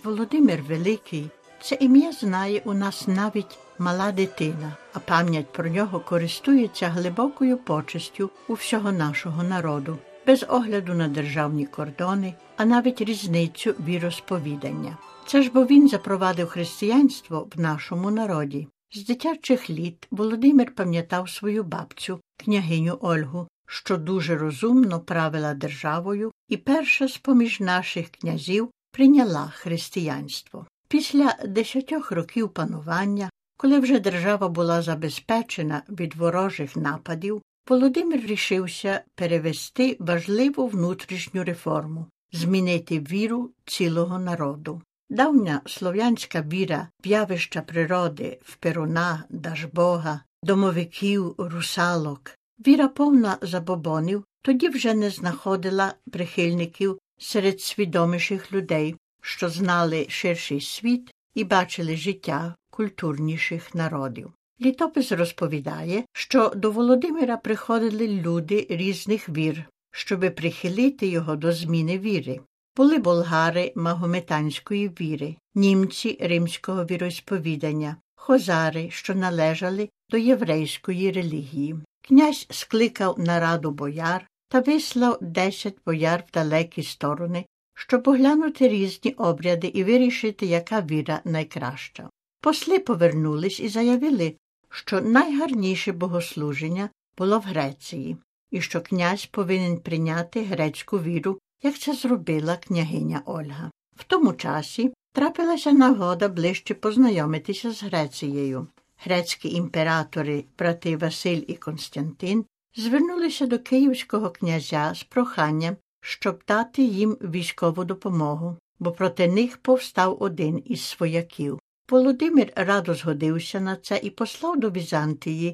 Володимир Великий – це ім'я знає у нас навіть мала дитина, а пам'ять про нього користується глибокою почестю у всього нашого народу, без огляду на державні кордони, а навіть різницю віросповідання. Це ж бо він запровадив християнство в нашому народі. З дитячих літ Володимир пам'ятав свою бабцю, княгиню Ольгу, що дуже розумно правила державою і перша з-поміж наших князів прийняла християнство. Після 10 років панування, коли вже держава була забезпечена від ворожих нападів, Володимир рішився перевести важливу внутрішню реформу – змінити віру цілого народу. Давня слов'янська віра в явища природи, в Перуна, Дажбога, домовиків, русалок, віра повна забобонів, тоді вже не знаходила прихильників серед свідоміших людей, що знали ширший світ і бачили життя культурніших народів. Літопис розповідає, що до Володимира приходили люди різних вір, щоби прихилити його до зміни віри. Були болгари магометанської віри, німці римського віросповідання, хозари, що належали до єврейської релігії. Князь скликав нараду бояр та вислав 10 бояр в далекі сторони, щоб оглянути різні обряди і вирішити, яка віра найкраща. Посли повернулись і заявили, що найгарніше богослуження було в Греції, і що князь повинен прийняти грецьку віру, як це зробила княгиня Ольга. В тому часі трапилася нагода ближче познайомитися з Грецією. Грецькі імператори, брати Василь і Константин, звернулися до київського князя з проханням, щоб дати їм військову допомогу, бо проти них повстав один із свояків. Володимир радо згодився на це і послав до Візантії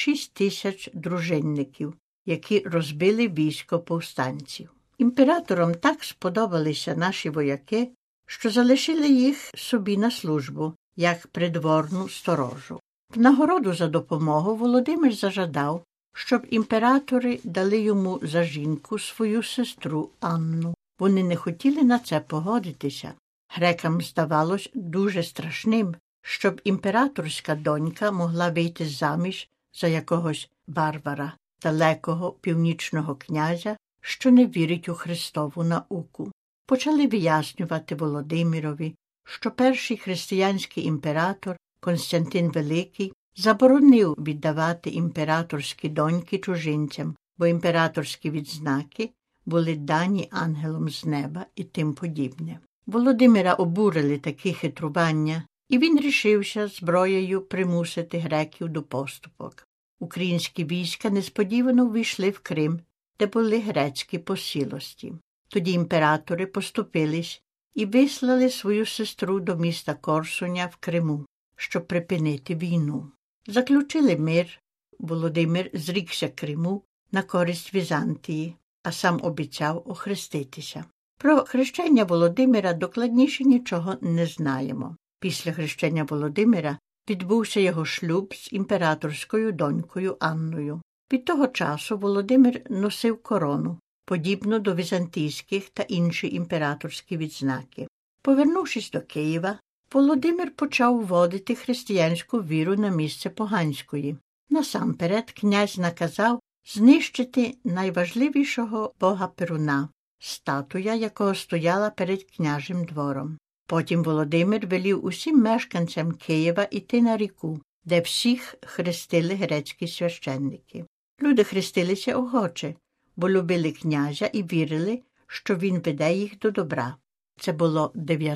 6000 дружинників, які розбили військо повстанців. Імператорам так сподобалися наші вояки, що залишили їх собі на службу, як придворну сторожу. В нагороду за допомогу Володимир зажадав, щоб імператори дали йому за жінку свою сестру Анну. Вони не хотіли на це погодитися. Грекам здавалось дуже страшним, щоб імператорська донька могла вийти заміж за якогось варвара, далекого північного князя, що не вірить у Христову науку. Почали вияснювати Володимирові, що перший християнський імператор Константин Великий заборонив віддавати імператорські доньки чужинцям, бо імператорські відзнаки були дані ангелом з неба і тим подібне. Володимира обурили такі хитрування, і він рішився зброєю примусити греків до поступок. Українські війська несподівано ввійшли в Крим, де були грецькі посілості. Тоді імператори поступились і вислали свою сестру до міста Корсуня в Криму, щоб припинити війну. Заключили мир, Володимир зрікся Криму на користь Візантії, а сам обіцяв охреститися. Про хрещення Володимира докладніше нічого не знаємо. Після хрещення Володимира відбувся його шлюб з імператорською донькою Анною. Від того часу Володимир носив корону, подібну до візантійських та інші імператорські відзнаки. Повернувшись до Києва, Володимир почав вводити християнську віру на місце поганської. Насамперед князь наказав знищити найважливішого бога Перуна, статуя якого стояла перед княжим двором. Потім Володимир велів усім мешканцям Києва йти на ріку, де всіх хрестили грецькі священники. Люди хрестилися охоче, бо любили князя і вірили, що він веде їх до добра. Це було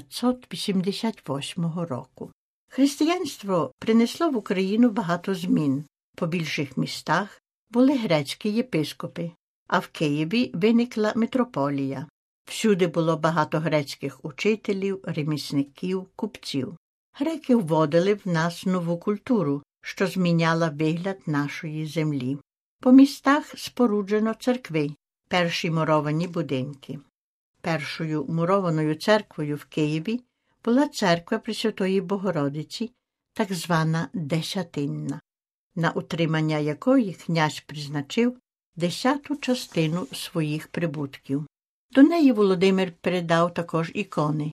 988 року. Християнство принесло в Україну багато змін. По більших містах були грецькі єпископи, а в Києві виникла митрополія. Всюди було багато грецьких учителів, ремісників, купців. Греки вводили в нас нову культуру, що зміняла вигляд нашої землі. По містах споруджено церкви, перші муровані будинки. Першою мурованою церквою в Києві була церква Пресвятої Богородиці, так звана Десятинна, на утримання якої князь призначив 10-ту частину своїх прибутків. До неї Володимир передав також ікони,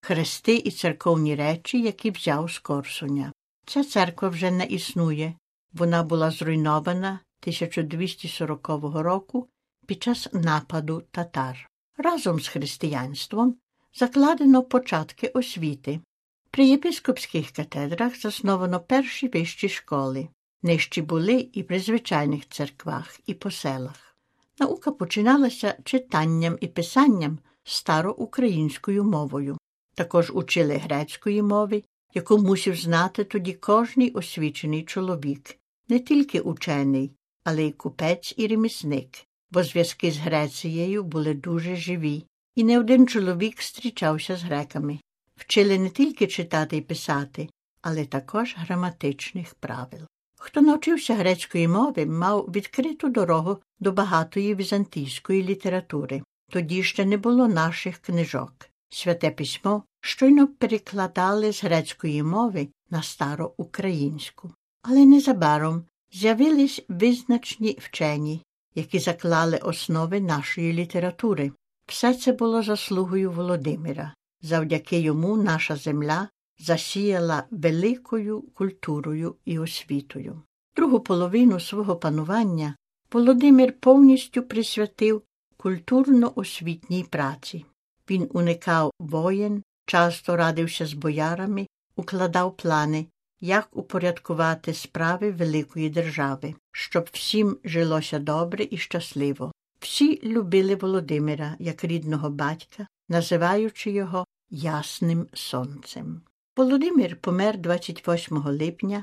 хрести і церковні речі, які взяв з Корсуня. Ця церква вже не існує. Вона була зруйнована 1240 року під час нападу татар. Разом з християнством закладено початки освіти. При єпископських катедрах засновано перші вищі школи. Нижчі були і при звичайних церквах, і по селах. Наука починалася читанням і писанням староукраїнською мовою. Також учили грецької мови, яку мусив знати тоді кожний освічений чоловік. Не тільки учений, але й купець і ремісник, бо зв'язки з Грецією були дуже живі, і не один чоловік зустрічався з греками. Вчили не тільки читати і писати, але також граматичних правил. Хто навчився грецької мови, мав відкриту дорогу до багатої візантійської літератури. Тоді ще не було наших книжок. Святе письмо щойно перекладали з грецької мови на староукраїнську. Але незабаром з'явились визначні вчені, які заклали основи нашої літератури. Все це було заслугою Володимира. Завдяки йому наша земля засіяла великою культурою і освітою. Другу половину свого панування Володимир повністю присвятив культурно-освітній праці. Він уникав воєн, часто радився з боярами, укладав плани, як упорядкувати справи великої держави, щоб всім жилося добре і щасливо. Всі любили Володимира як рідного батька, називаючи його «ясним сонцем». Володимир помер 28 липня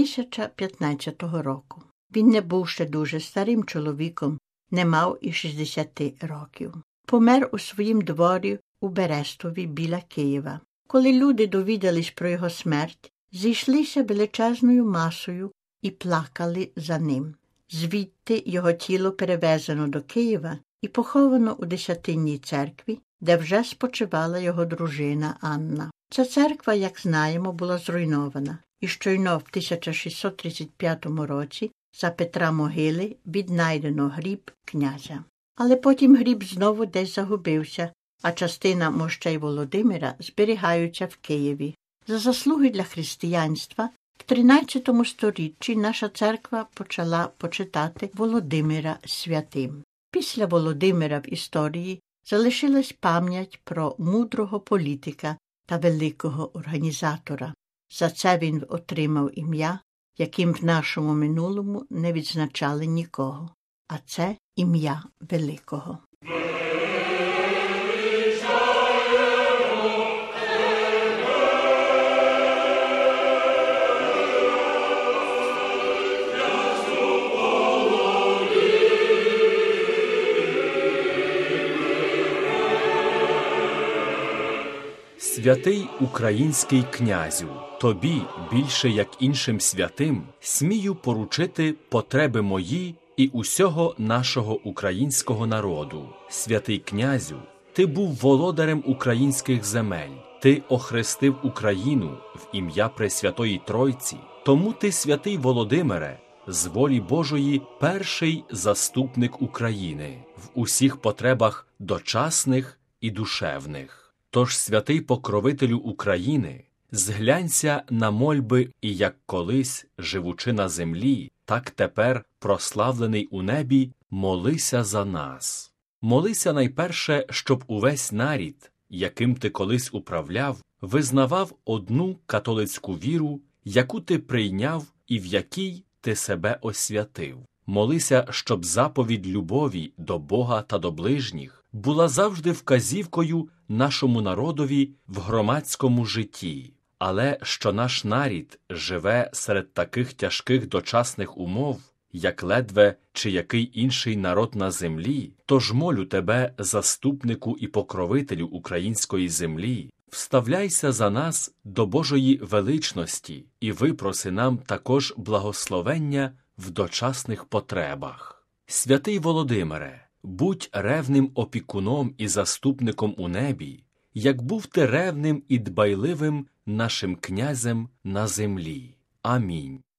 1015 року. Він не був ще дуже старим чоловіком, не мав і 60 років. Помер у своїм дворі у Берестові біля Києва. Коли люди довідались про його смерть, зійшлися величезною масою і плакали за ним. Звідти його тіло перевезено до Києва і поховано у Десятинній церкві, де вже спочивала його дружина Анна. Ця церква, як знаємо, була зруйнована, і щойно в 1635 році за Петра могили віднайдено гріб князя. Але потім гріб знову десь загубився, а частина мощей Володимира зберігаються в Києві. За заслуги для християнства в 13 сторіччі наша церква почала почитати Володимира святим. Після Володимира в історії залишилась пам'ять про мудрого політика та великого організатора. За це він отримав ім'я, яким в нашому минулому не відзначали нікого. А це ім'я великого. Святий український князю, тобі, більше як іншим святим, смію поручити потреби мої і усього нашого українського народу. Святий князю, ти був володарем українських земель, ти охрестив Україну в ім'я Пресвятої Тройці, тому ти, святий Володимире, з волі Божої перший заступник України в усіх потребах дочасних і душевних. Тож, святий покровителю України, зглянься на мольби і як колись, живучи на землі, так тепер, прославлений у небі, молися за нас. Молися найперше, щоб увесь нарід, яким ти колись управляв, визнавав одну католицьку віру, яку ти прийняв і в якій ти себе освятив. Молися, щоб заповідь любові до Бога та до ближніх була завжди вказівкою нашому народові в громадському житті. Але що наш нарід живе серед таких тяжких дочасних умов, як ледве чи який інший народ на землі, тож молю тебе, заступнику і покровителю української землі, вставляйся за нас до Божої величності і випроси нам також благословення в дочасних потребах. Святий Володимире, будь ревним опікуном і заступником у небі, як був ти ревним і дбайливим нашим князем на землі. Амінь.